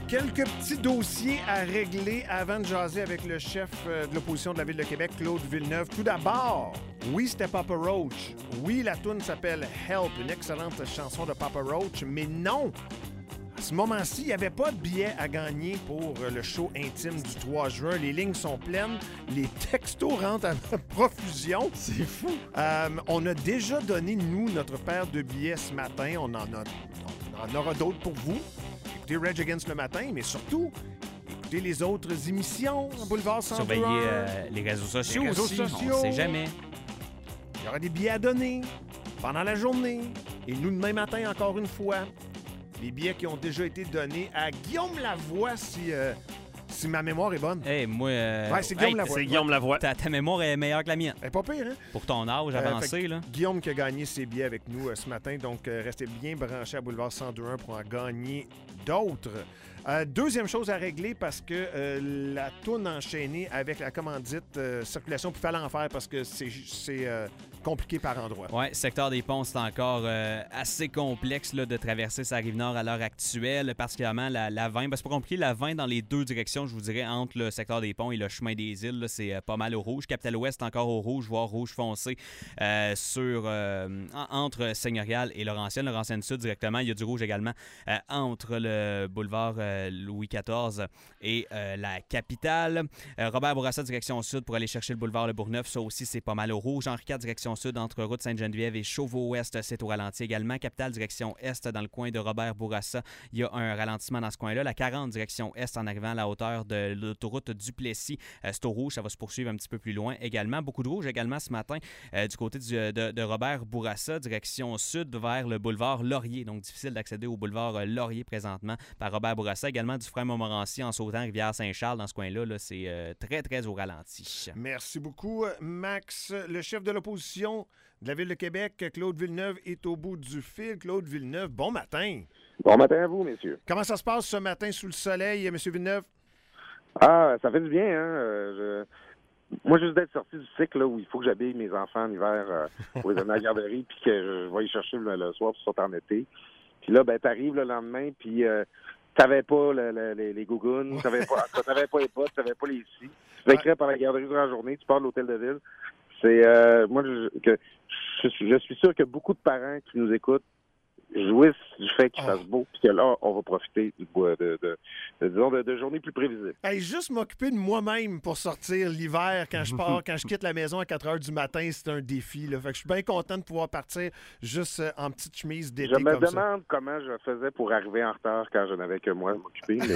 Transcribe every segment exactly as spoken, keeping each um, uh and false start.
quelques petits dossiers à régler avant de jaser avec le chef de l'opposition de la Ville de Québec, Claude Villeneuve. Tout d'abord, oui, c'était Papa Roach. Oui, la toune s'appelle Help, une excellente chanson de Papa Roach, mais non! À ce moment-ci, il n'y avait pas de billets à gagner pour le show intime du trois juin. Les lignes sont pleines, les textos rentrent à profusion. C'est fou! Euh, on a déjà donné, nous, notre paire de billets ce matin. On en, a, on en aura d'autres pour vous. Écoutez Rage Against le matin, mais surtout, écoutez les autres émissions, Boulevard cent deux. Surveillez euh, les réseaux sociaux les réseaux aussi, sociaux. On ne sait jamais. Il y aura des billets à donner pendant la journée. Et nous, demain matin, encore une fois, les billets qui ont déjà été donnés à Guillaume Lavoie, si, euh, si ma mémoire est bonne. Hey, moi... Euh... Ouais, c'est Guillaume hey, Lavoie. C'est Guillaume Lavoie. Ta, ta mémoire est meilleure que la mienne. Elle est pas pire, hein? Pour ton âge avancé, euh, là. Guillaume qui a gagné ses billets avec nous euh, ce matin, donc euh, restez bien branchés à Boulevard cent deux un pour en gagner d'autres. Euh, deuxième chose à régler, parce que euh, la toune enchaînée avec la commandite euh, circulation, puis fallait en faire parce que c'est, c'est euh, compliqué par endroits. Oui, secteur des ponts, c'est encore euh, assez complexe là, de traverser sa Rive-Nord à l'heure actuelle, particulièrement la, la vingt. Ben, c'est pas compliqué, la vingt dans les deux directions, je vous dirais, entre le secteur des ponts et le chemin des îles, là, c'est euh, pas mal au rouge. Capitale-Ouest, encore au rouge, voire rouge foncé euh, sur, euh, entre Seigneurial et Laurentienne. Laurentienne-Sud, directement, il y a du rouge également euh, entre le boulevard euh, Louis quatorze et euh, la capitale. Euh, Robert Bourassa, direction sud, pour aller chercher le boulevard Le Bourgneuf. Ça aussi, c'est pas mal au rouge. Henri quatre, direction sud, entre route Sainte-Geneviève et Chauveau-Ouest, c'est au ralenti également. Capitale, direction est, dans le coin de Robert Bourassa, il y a un ralentissement dans ce coin-là. La quarante, direction est, en arrivant à la hauteur de l'autoroute Duplessis, euh, c'est au rouge. Ça va se poursuivre un petit peu plus loin également. Beaucoup de rouge également ce matin euh, du côté du, de, de Robert Bourassa, direction sud, vers le boulevard Laurier. Donc, difficile d'accéder au boulevard Laurier présentement par Robert Bourassa. Également du frein Montmorency en sautant Rivière-Saint-Charles. Dans ce coin-là, là, c'est euh, très, très au ralenti. Merci beaucoup, Max. Le chef de l'opposition de la Ville de Québec, Claude Villeneuve, est au bout du fil. Claude Villeneuve, bon matin. Bon matin à vous, messieurs. Comment ça se passe ce matin sous le soleil, M. Villeneuve? Ah, ça fait du bien, hein? Euh, je... Moi, juste d'être sorti du cycle là, où il faut que j'habille mes enfants en hiver euh, pour les amener à la garderie, puis que je vais y chercher le, le soir pour sortir en été. Puis là, ben, t'arrives le lendemain, puis euh, t'avais pas le, le, les, les gougounes, t'avais pas, t'avais pas les bottes, t'avais pas les scies. Tu t'écris par la garderie durant la journée, tu pars de l'hôtel de ville. C'est, euh, moi, je, que, je, je suis sûr que beaucoup de parents qui nous écoutent jouissent du fait qu'il oh. fasse beau, puis que là, on va profiter de, de, de, de, disons, de, de journées plus prévisibles. Hey, juste m'occuper de moi-même pour sortir l'hiver quand je pars, quand je quitte la maison à quatre heures du matin, c'est un défi. Là. Fait que je suis bien content de pouvoir partir juste euh, en petite chemise d'été. Je me comme demande ça. comment je faisais pour arriver en retard quand je n'avais que moi à m'occuper. Mais...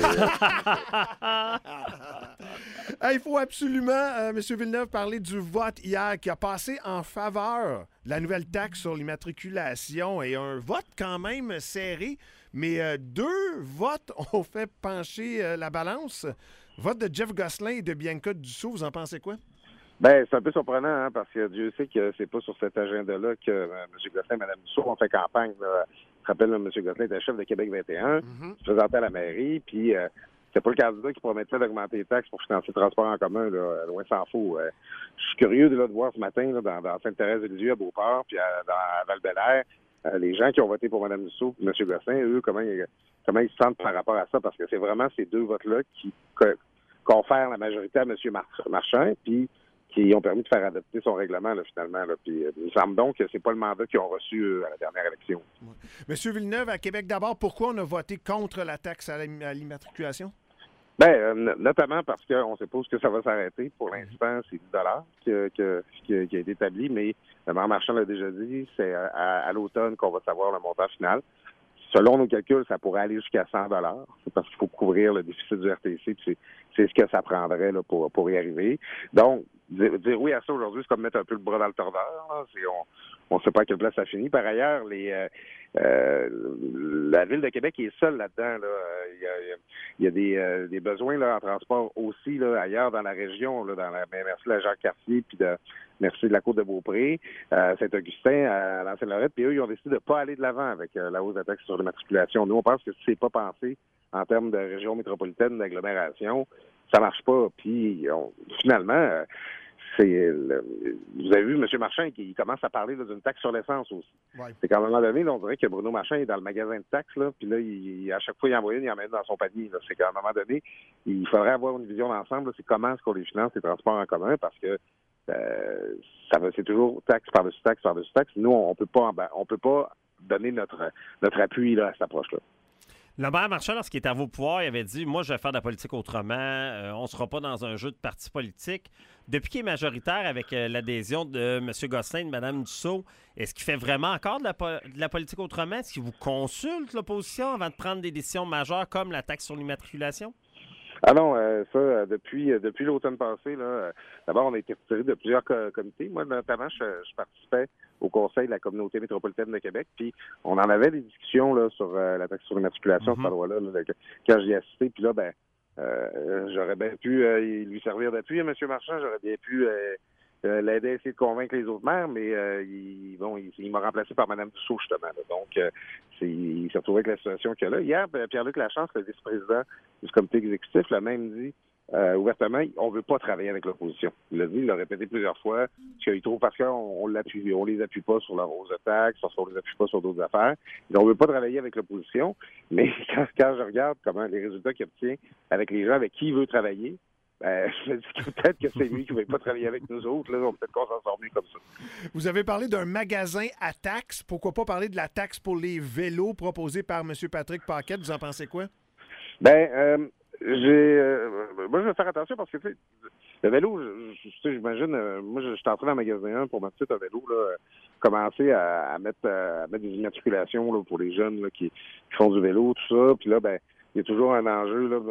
hey, il faut absolument, euh, M. Villeneuve, parler du vote hier qui a passé en faveur de la nouvelle taxe sur l'immatriculation et un vote quand même serré, mais euh, deux votes ont fait pencher euh, la balance. Vote de Jeff Gosselin et de Bianca Dussault, vous en pensez quoi? Ben, c'est un peu surprenant, hein, parce que Dieu sait que c'est pas sur cet agenda-là que euh, M. Gosselin et Mme Dussault ont fait campagne. Là. Je rappelle, là, M. Gosselin était chef de Québec vingt et un, mm-hmm. se présentait à la mairie, puis euh, c'était pas le candidat qui promettait d'augmenter les taxes pour financer le transport en commun, là, loin s'en faut. Euh, je suis curieux de, là, de voir ce matin là, dans, dans Sainte-Thérèse-des-Lisieux, à Beauport, puis à, dans, à Val-Bélair, euh, les gens qui ont voté pour Mme Dussault et M. Gosselin, eux, comment ils, comment ils se sentent par rapport à ça, parce que c'est vraiment ces deux votes-là qui que, confèrent la majorité à M. Marchand, puis qui ont permis de faire adopter son règlement, là, finalement. Là. Puis, euh, il me semble donc que c'est pas le mandat qu'ils ont reçu euh, à la dernière élection. Ouais. Monsieur Villeneuve, à Québec d'abord, pourquoi on a voté contre la taxe à l'immatriculation? Bien, euh, notamment parce qu'on suppose que ça va s'arrêter. Pour l'instant, c'est dix dollars que, que, que, qui a été établi, mais le maire Marchand l'a déjà dit, c'est à, à l'automne qu'on va savoir le montant final. Selon nos calculs, ça pourrait aller jusqu'à cent dollars. C'est parce qu'il faut couvrir le déficit du R T C, puis c'est, c'est ce que ça prendrait là, pour, pour y arriver. Donc, dire, dire oui à ça aujourd'hui, c'est comme mettre un peu le bras dans le tordeur. Là. C'est, on ne sait pas à quelle place ça finit. Par ailleurs, les euh, euh, la Ville de Québec est seule là-dedans. Là. Il y a, il y a des, euh, des besoins là, en transport aussi là, ailleurs dans la région, là, dans la merci de la Jacques-Cartier, puis de merci de la Côte-de-Beaupré, euh, Saint-Augustin, à l'Ancienne-Lorette, puis eux, ils ont décidé de ne pas aller de l'avant avec euh, la hausse de la taxe sur l'immatriculation. Nous, on pense que si c'est pas pensé en termes de région métropolitaine, d'agglomération, ça marche pas. Puis, on, finalement, euh, c'est le, vous avez vu M. Marchand qui il commence à parler là, d'une taxe sur l'essence aussi. Ouais. C'est qu'à un moment donné, là, on dirait que Bruno Marchand est dans le magasin de taxes, là, puis là, il, à chaque fois il envoie une, il en met une dans son panier. Là. C'est qu'à un moment donné, il faudrait avoir une vision d'ensemble. Là, c'est comment est-ce qu'on les finance, les transports en commun, parce que euh, ça va, c'est toujours taxe par-dessus taxe par-dessus taxe. Nous, on peut pas, on peut pas donner notre notre appui là, à cette approche-là. Le maire Marchand, lorsqu'il était à vos pouvoirs, il avait dit « Moi, je vais faire de la politique autrement. Euh, on ne sera pas dans un jeu de partis politiques. » Depuis qu'il est majoritaire avec euh, l'adhésion de M. Gosselin et de Mme Dussault, est-ce qu'il fait vraiment encore de la, po- de la politique autrement? Est-ce qu'il vous consulte, l'opposition, avant de prendre des décisions majeures comme la taxe sur l'immatriculation? Ah non, euh, ça, euh, depuis euh, depuis l'automne passé, là, euh, d'abord, on a été retiré de plusieurs co- comités. Moi, notamment, je, je participais au Conseil de la communauté métropolitaine de Québec, puis on en avait des discussions là, sur euh, la taxe sur l'immatriculation, Mm-hmm. cette loi-là, là, là, quand j'y ai assisté, puis là, ben, euh, j'aurais bien pu euh, lui servir d'appui à M. Marchand, j'aurais bien pu euh, euh, l'aider à essayer de convaincre les autres maires, mais euh, il, bon, il, il m'a remplacé par Mme Dussault, justement. Là. Donc, euh, c'est, il s'est retrouvé avec la situation qu'il y a là. Hier, Pierre-Luc Lachance, le vice-président du comité exécutif, l'a même dit euh, ouvertement, on ne veut pas travailler avec l'opposition. Il l'a dit, il l'a répété plusieurs fois, qu'il trouve parce qu'on on l'appuie, on les appuie pas sur la hausse de taxes, parce qu'on les appuie pas sur d'autres affaires. Donc, on ne veut pas travailler avec l'opposition, mais quand, quand je regarde comment les résultats qu'il obtient avec les gens avec qui il veut travailler, ben, je me dis que peut-être que c'est lui qui ne veut pas travailler avec nous autres. Là, on peut-être qu'on s'en sort mieux comme ça. Vous avez parlé d'un magasin à taxes. Pourquoi pas parler de la taxe pour les vélos proposée par M. Patrick Paquette? Vous en pensez quoi? Ben, euh, j'ai... Euh, moi, je vais faire attention parce que, tu sais, le vélo, je, je, tu sais, j'imagine... Euh, moi, je, je suis entré dans le magasin un pour ma petite un vélo, là, euh, commencer à, à, mettre, à mettre des immatriculations là, pour les jeunes là, qui, qui font du vélo, tout ça. Puis là, ben, il y a toujours un enjeu. Là,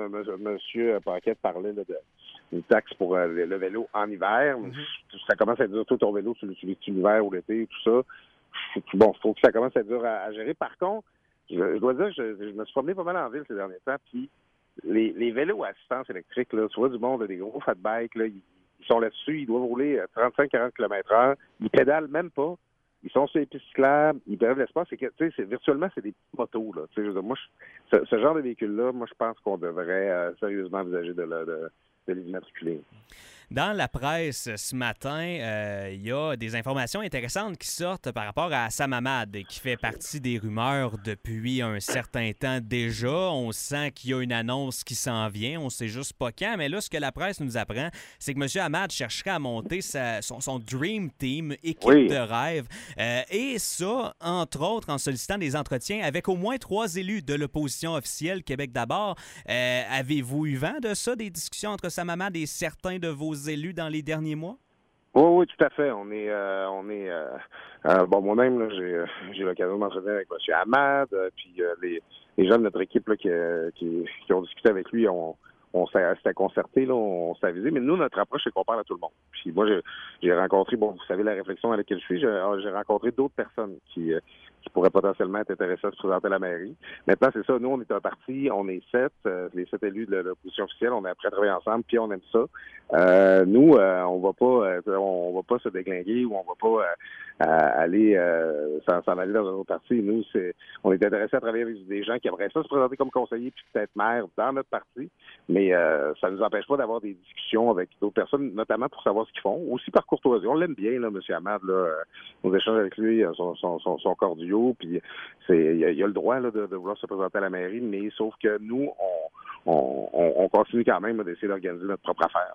M. Paquette parlait là, de une taxe pour euh, le, le vélo en hiver. Mm-hmm. Ça commence à être dur, tout ton vélo, tu l'utilises l'hiver ou l'été, tout ça. Bon, il faut que ça commence à être dur à, à gérer. Par contre, je, je dois dire que je, je me suis promené pas mal en ville ces derniers temps, puis les, les vélos à assistance électrique, là, tu vois du monde, des gros fat bikes, là, ils, ils sont là-dessus, ils doivent rouler à trente-cinq à quarante kilomètres heure, ils pédalent même pas, ils sont sur les pistes cyclables, ils perdent l'espace, c'est que, tu sais, c'est, virtuellement, c'est des petites motos, là, tu sais, je veux dire, moi, je, ce, ce genre de véhicule-là, moi, je pense qu'on devrait euh, sérieusement envisager de, de, de, de les immatriculer. Dans la presse ce matin, euh, il y a des informations intéressantes qui sortent par rapport à Sam Hamad, qui fait partie des rumeurs depuis un certain temps déjà. On sent qu'il y a une annonce qui s'en vient, on ne sait juste pas quand, mais là, ce que la presse nous apprend, c'est que M. Hamad chercherait à monter sa, son, son Dream Team, équipe oui. de rêve, euh, et ça, entre autres, en sollicitant des entretiens avec au moins trois élus de l'opposition officielle Québec d'abord. Euh, avez-vous eu vent de ça, des discussions entre Sam Hamad et certains de vos élus dans les derniers mois? Oui, oui, tout à fait. On est, euh, on est. Euh, euh, bon, moi-même, là, j'ai, euh, j'ai l'occasion de m'entretenir avec M. Hamad, euh, puis euh, les, les gens de notre équipe là, qui, euh, qui, qui ont discuté avec lui, on, on s'est, s'était concerté, là, on s'est avisé. Mais nous, notre approche, c'est qu'on parle à tout le monde. Puis moi, j'ai, j'ai rencontré, bon, vous savez la réflexion à laquelle je suis, j'ai, j'ai rencontré d'autres personnes qui, euh, qui pourraient potentiellement être intéressées à se présenter à la mairie. Maintenant, c'est ça. Nous, on est un parti, on est sept, euh, les sept élus de l'opposition officielle, on est prêts à travailler ensemble, puis on aime ça. Euh, nous, euh, on va pas, euh, on va pas se déglinguer ou on va pas euh, aller euh, s'en, s'en aller dans un autre parti. Nous, c'est, on est intéressés à travailler avec des gens qui aimeraient ça se présenter comme conseillers puis peut-être maire dans notre parti, mais euh, ça ne nous empêche pas d'avoir des discussions avec d'autres personnes, notamment pour savoir ce qu'ils font, aussi par courtoisie. On l'aime bien, là, M. Hamad, là, nos échanges avec lui sont, sont, sont, sont cordiaux, puis c'est, il a, il a le droit là, de, de vouloir se présenter à la mairie, mais sauf que nous, on, on, on, on continue quand même là, d'essayer d'organiser notre propre affaire.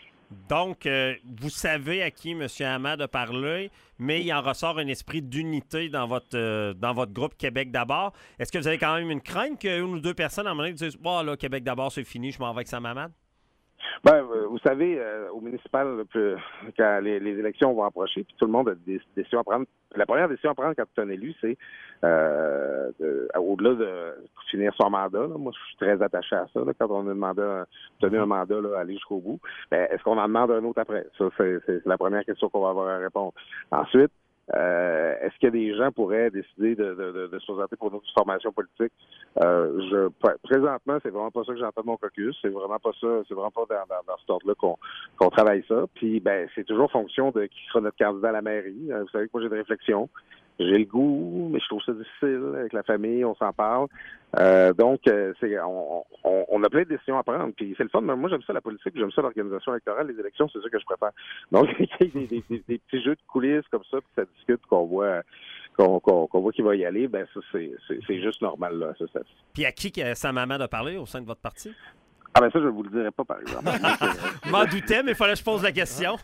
Donc, euh, vous savez à qui M. Hamad a parlé, mais il en ressort un esprit d'unité dans votre euh, dans votre groupe Québec d'abord. Est-ce que vous avez quand même une crainte qu'une ou deux personnes, à un moment donné, disent « Bon, là, Québec d'abord, c'est fini, je m'en vais avec Sam Hamad ». Ben, vous savez, euh, au municipal, là, quand les, les élections vont approcher, puis tout le monde a des décisions à prendre. La première décision à prendre quand tu es un élu, c'est euh, de, au-delà de finir son mandat. Là, moi, je suis très attaché à ça. Là, quand on a demandé un, obtenu un mandat, là, aller jusqu'au bout, ben, est-ce qu'on en demande un autre après? Ça, c'est, c'est la première question qu'on va avoir à répondre. Ensuite, Euh, est-ce que des gens pourraient décider de, de, de, de se présenter pour une autre formation politique? Euh, je, présentement, c'est vraiment pas ça que j'entends de mon caucus. C'est vraiment pas ça. C'est vraiment pas dans, dans, dans cet ordre-là qu'on, qu'on travaille ça. Puis, ben, c'est toujours fonction de qui sera notre candidat à la mairie. Euh, vous savez que moi, j'ai des réflexions. j'ai le goût, mais je trouve ça difficile avec la famille, on s'en parle. Euh, donc, euh, c'est, on, on, on a plein de décisions à prendre. Puis c'est le fun, mais moi j'aime ça la politique, j'aime ça l'organisation électorale, les élections, c'est ça que je préfère. Donc, il y a des, des, des, des petits jeux de coulisses comme ça, puis ça discute, qu'on voit qu'on, qu'on, qu'on voit qu'il va y aller, ben ça, c'est, c'est, c'est juste normal, là, ça, ça. Puis à qui que sa maman a parlé au sein de votre parti? Ah ben ça, je ne vous le dirai pas, par exemple. M'en doutais, mais il fallait que je pose la question.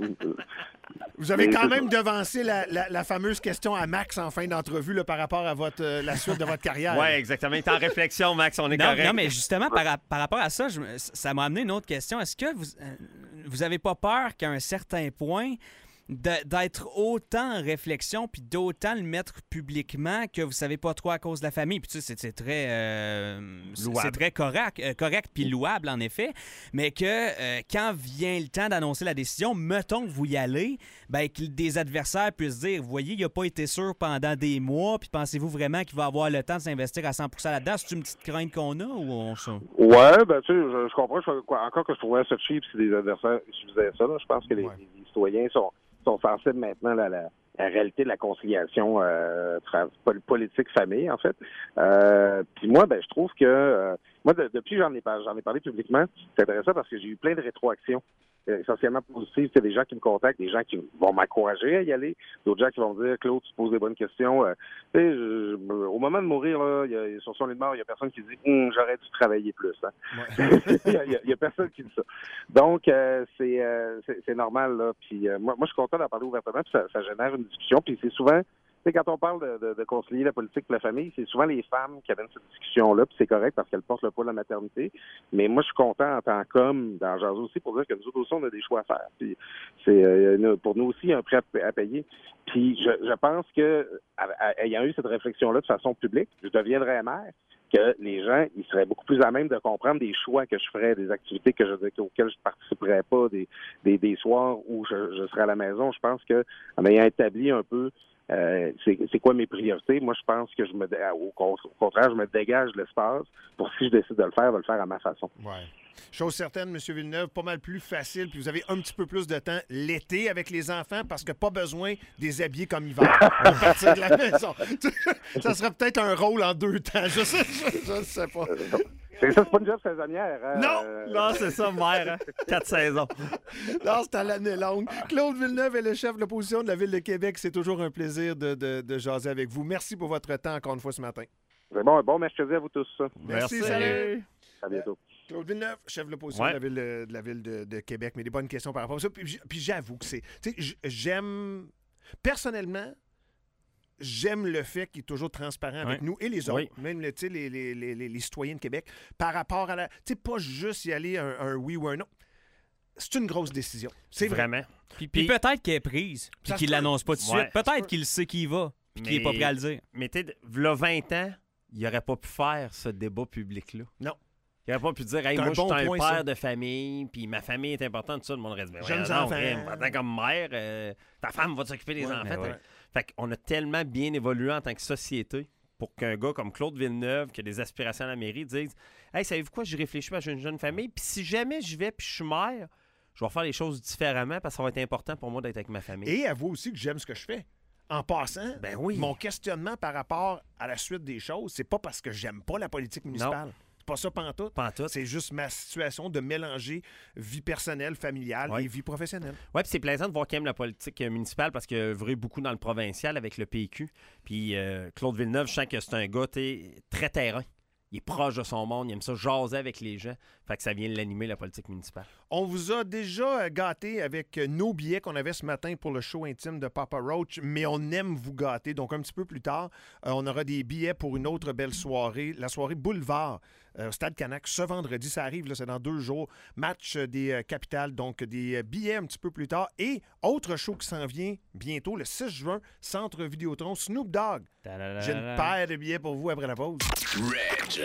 Vous avez Mais quand c'est même devancé la, la, la fameuse question à Max en fin d'entrevue là, par rapport à votre, euh, la suite de votre carrière. Oui, exactement. Il est en réflexion, Max, on est Non, correct. non, mais justement, par, par rapport à ça, je, ça m'a amené une autre question. Est-ce que vous euh, vous avez pas peur qu'à un certain point, de, d'être autant en réflexion puis d'autant le mettre publiquement que vous savez pas trop à cause de la famille? Puis tu sais, c'est, c'est très euh, c'est, c'est très correct, euh, correct puis louable, en effet, mais que euh, quand vient le temps d'annoncer la décision, mettons que vous y allez, ben, que des adversaires puissent dire, vous voyez, il n'a pas été sûr pendant des mois, puis pensez-vous vraiment qu'il va avoir le temps de s'investir à cent pour cent là-dedans? C'est une petite crainte qu'on a ou on s'en... Ouais, ben tu sais, je, je comprends. Je, quoi, encore que je trouvais ça cheap si des adversaires si faisaient ça. Là, je pense que les, Ouais. les citoyens sont, sont sensibles maintenant à la, la, la réalité de la conciliation euh, tra- politique-famille, en fait. Euh, puis moi, ben je trouve que euh, moi, de, depuis que j'en ai, par- j'en ai parlé publiquement, c'est intéressant parce que j'ai eu plein de rétroactions. Euh, essentiellement positives. C'est des gens qui me contactent, des gens qui vont m'encourager à y aller, d'autres gens qui vont me dire, Claude, tu poses des bonnes questions. Euh, tu sais, je- je- au moment de mourir, là, il y a, sur son lit de mort, il y a personne qui dit, hum, j'aurais dû travailler plus. Hein. Ouais. il, y a, il y a personne qui dit ça. Donc, euh, c'est, euh, c'est, c'est normal. Là. Puis, euh, moi, moi, je suis content d'en parler ouvertement, puis ça, ça génère une discussion. Puis c'est souvent, tu sais, quand on parle de, de, de concilier la politique et la famille, c'est souvent les femmes qui amènent cette discussion-là, puis c'est correct parce qu'elles portent le poids de la maternité. Mais moi, je suis content en tant qu'homme, dans Jazo aussi, pour dire que nous autres aussi, on a des choix à faire. Puis c'est euh, pour nous aussi un prêt à, à payer. Puis je, je pense que, à, à, ayant eu cette réflexion-là de façon publique, je deviendrais mère, que les gens, ils seraient beaucoup plus à même de comprendre des choix que je ferais, des activités que je, auxquelles je ne participerais pas, des, des, des soirs où je, je serais à la maison. Je pense que, en ayant établi un peu Euh, c'est, c'est quoi mes priorités? Moi, je pense que je me au, au contraire, je me dégage de l'espace pour, si je décide de le faire, de le faire à ma façon. Ouais. Chose certaine, M. Villeneuve, pas mal plus facile, puis vous avez un petit peu plus de temps l'été avec les enfants parce que pas besoin de les habiller comme hiver. On va partir de la maison. Ça serait peut-être un rôle en deux temps. Je sais, je, je sais pas. C'est ça, c'est pas une job saisonnière. Hein? Non! Euh... Non, c'est ça, mère. Hein? Quatre saisons. Non, c'est à l'année longue. Claude Villeneuve est le chef de l'opposition de la Ville de Québec. C'est toujours un plaisir de, de, de jaser avec vous. Merci pour votre temps encore une fois ce matin. C'est bon, bon mercredi à vous tous. Merci, Merci. salut! À bientôt. Claude Villeneuve, chef de l'opposition Ouais. de la ville de, de la ville de, de Québec, mais des bonnes questions par rapport à ça. Puis, j- puis j'avoue que c'est... Tu sais, j- j'aime... Personnellement, j'aime le fait qu'il est toujours transparent avec Ouais. nous et les autres, Oui. même le- tu sais, les, les, les, les, les citoyens de Québec, par rapport à la... Tu sais, pas juste y aller un, un oui ou un non. C'est une grosse décision. C'est vrai. Vraiment. Puis, puis Puis- peut-être qu'elle est prise, puis Ça se qu'il peut. l'annonce pas tout de Ouais. suite. Peut-être qu'il sait qui y va, puis qu'il est pas prêt à le dire. Mais tu sais, v'là vingt ans, il n'aurait pas pu faire ce débat public-là. Non. Il n'aurait pas pu dire, hey, C'est moi, un je suis bon un point, père ça. de famille, puis ma famille est importante, tout ça. Le monde reste bien. Jeunes Ouais, non, enfants. Rim, en tant comme mère, euh, ta femme va s'occuper des Ouais, enfants. ben ouais. Fait- Fait qu'on a tellement bien évolué en tant que société pour qu'un gars comme Claude Villeneuve, qui a des aspirations à la mairie, dise, hey, savez-vous quoi, je réfléchis à une jeune famille, puis si jamais je vais puis je suis mère, je vais faire les choses différemment parce que ça va être important pour moi d'être avec ma famille. Et avouez aussi que j'aime ce que je fais. En passant, Ben oui. mon questionnement par rapport à la suite des choses, c'est pas parce que j'aime pas la politique municipale. C'est pas ça pantoute. Pas en tout. C'est juste ma situation de mélanger vie personnelle, familiale Ouais. et vie professionnelle. Oui, puis c'est plaisant de voir qu'il aime la politique euh, municipale parce qu'il a œuvré beaucoup dans le provincial avec le P Q. Puis euh, Claude Villeneuve, je sens que c'est un gars t'sais, très terrain. Il est proche de son monde, il aime ça jaser avec les gens. Fait que ça vient l'animer, la politique municipale. On vous a déjà euh, gâté avec euh, nos billets qu'on avait ce matin pour le show intime de Papa Roach, mais on aime vous gâter. Donc, un petit peu plus tard, euh, on aura des billets pour une autre belle soirée, la soirée Boulevard euh, au Stade Canac, ce vendredi. Ça arrive, là, c'est dans deux jours. Match euh, des euh, capitales, donc des euh, billets un petit peu plus tard. Et autre show qui s'en vient bientôt, le six juin, Centre Vidéotron, Snoop Dogg. J'ai une paire de billets pour vous après la pause. Reg.